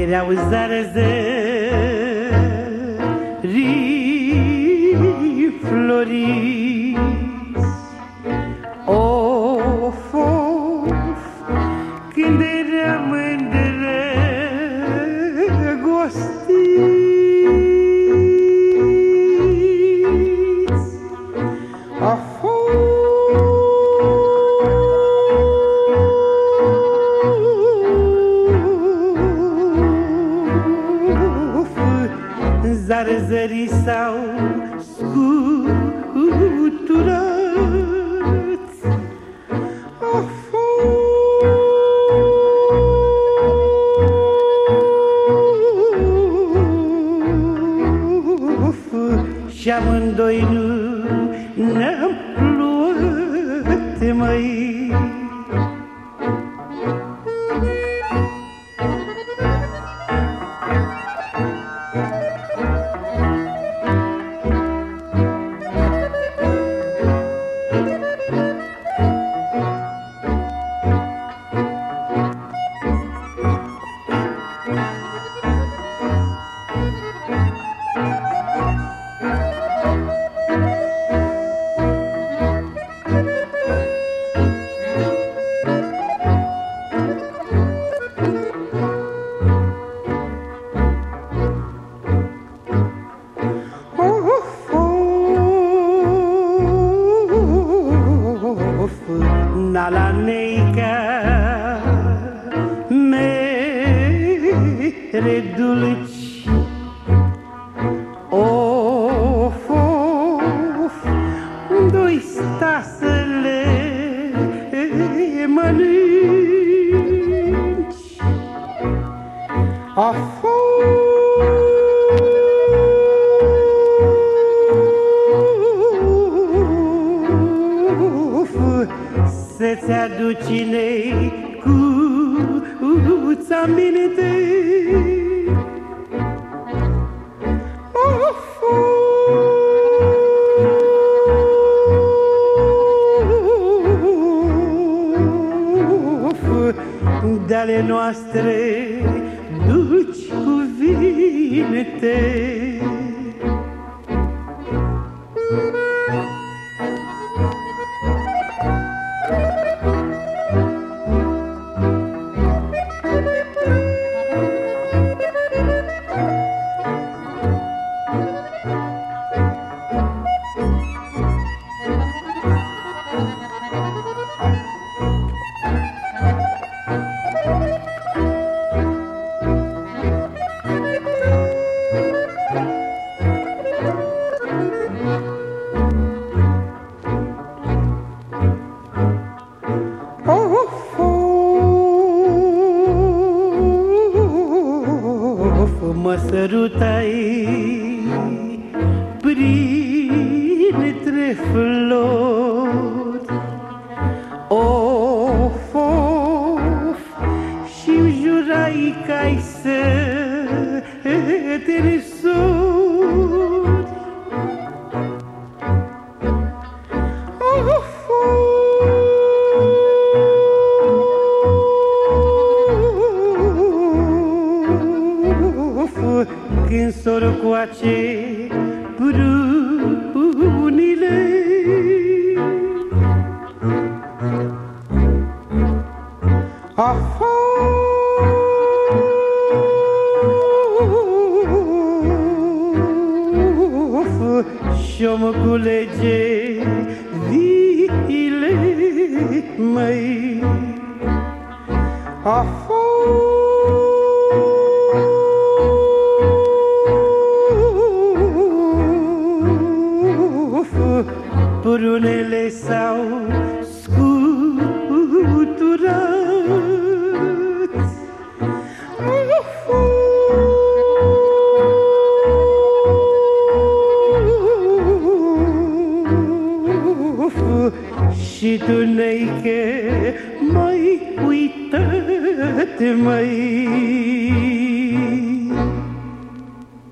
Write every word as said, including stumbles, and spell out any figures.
Erau zarzării floriți. Of, of, când eram îndrăgostiți. Of, zarzării s-au scuturat. Of, of, și amândoi nu ne-am luat, măi. La neica mere dulci. Of, of, doi sta să le mănânci. Of, să-ți aduci necuța minte. Of, of, de-ale noastre dulci cuvinte. Mă sărutai printre flori. Of, of, și-mi jurai că-ai să te însori. Of, când s-or coace prunile. Of, of, și-o mă culege viile, măi. Of, prunele s-au scuturat. Of, of, și tu n-ai că m-ai uitat, măi.